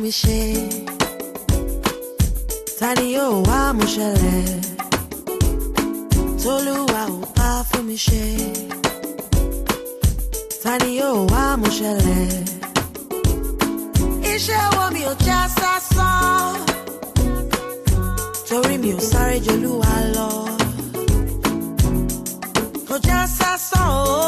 mi ṣe ta ni yóò wá mú ṣẹlẹ̀ t'Olúwa ò bá fún mi ṣe ta ni yóò wá mú ṣẹlẹ̀ iṣẹ́ ọwọ́ mi ò já sásán torí mi ò sáré jolúwa lọ kò já sásán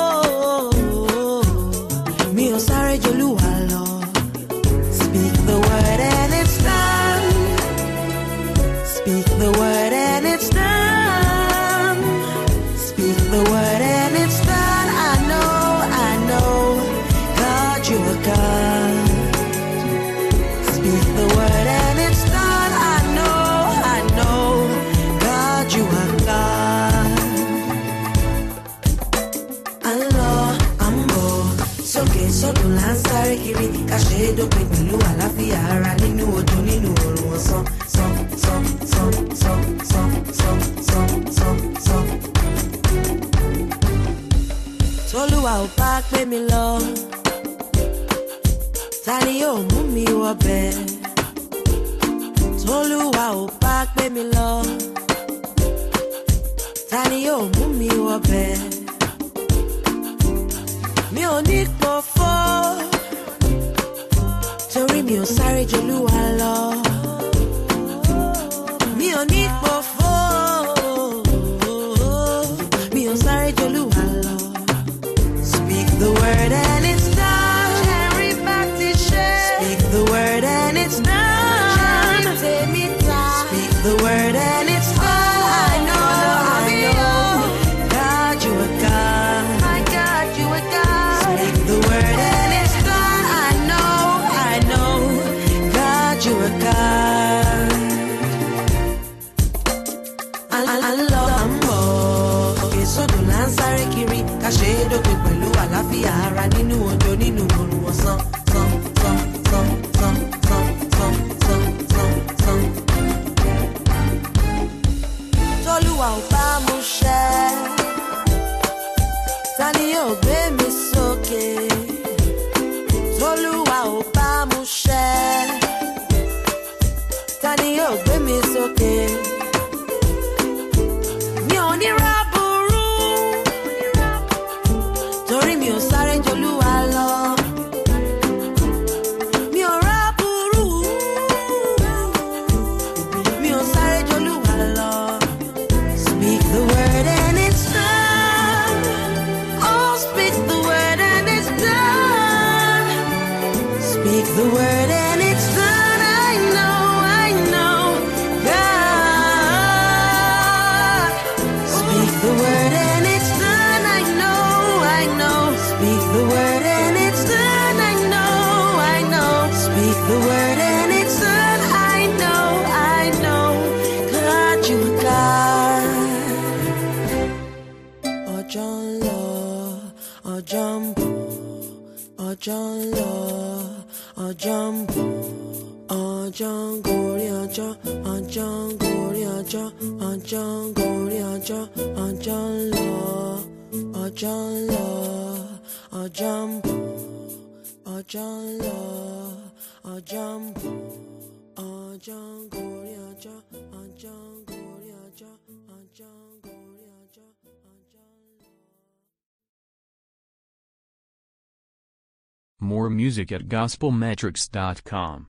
mi ò sáré jolúwa lọ. Speak the word and it's done. Speak the word and it's done. Speak the word and it's done. I know, God, you are God. Speak the word and it's done. I know, God, you are God. Allah, ambo, sókè sódò là ń sáré kiri ká ṣe é dópin pẹ̀lú àlàáfíà ara nínú odò nínú òrùn ọ̀sán sán. T'Olúwa ò bá gbé mi lọ ta ni yóò mú mi wọbẹ̀ T'Olúwa ò bá gbé mi lọ ta ni yóò mú mi wọbẹ̀ mi ò ní pòfo torí mi ò sáré jolúwa lọ mi ò ní pòfo mi ò sáré jolúwa lọ. Speak the word and it's done. Cherry Bati ṣe. Speak the word and it's done. Cherry Temita. Speak the word and it's done. I know, God, you are God. My God, you are God. Speak the word and it's done. I know, God, you are God. Allah, ambo, okay, so do là ń sáré kiri ká ṣe é dópin pẹ̀lú àlàáfíà ara nínú odò nínú òrùn ọ̀sán sán. T'Olúwa ò bá mú ṣẹ ta ni yóò gbé mi sókè T'Olúwa ò bá mú ṣẹ ta ni yóò gbé mi sókè mi ò ní ra burú torí mi ò sáré jolúwa lọ mi ò ra burú mi ò sáré jolúwa lọ. Speak the word and it's done. Oh, speak the word and it's done. Speak the word and it's done. I know, God. Speak the word and it's done. I know. Speak the word and it's done. I know. Speak the word and it's done. I know. God, you are God. Ọjọ́ ń lọ, ọjọ́ ń bọ̀, ọjọ́ ń lọ, ọjọ́ ń bọ̀, ọjọ́ ń gorí ọjọ́, ọjọ́ ń gorí ọjọ́, ọjọ́ ń gorí ọjọ́, ọjọ́ ń lọ, ọjọ́ ń lọ, ọjọ́ ń bọ̀, ọjọ́ ń lọ, ọjọ́ ń bọ̀, ọjọ́ ń gorí ọjọ́, ọjọ́ ń gorí ọjọ́, ọjọ́ ń gorí ọjọ́, ọjọ́ ń lọ. More music at gospelmetrics.com.